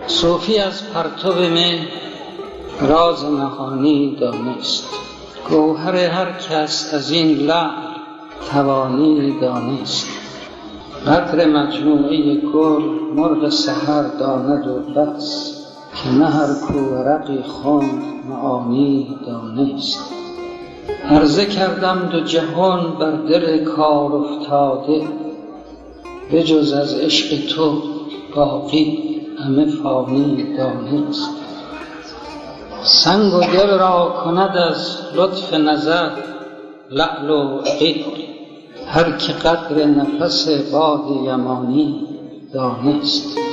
صوفی از پرتو مه راز نهانی دانست، گوهر هر کس از این لعل توانی دانست. قدر مجموعه گل مرغ سحر داند و بس، که نه هر کو ورقی خواند معانی دانست. عرضه کردم دو جهان بر دل کار افتاده، بجز از عشق تو باقی همه فانی دانست. سنگ و دل را کند از لطف نظر لعل و عقیق، هر که قدر نفس باد یمانی دانست.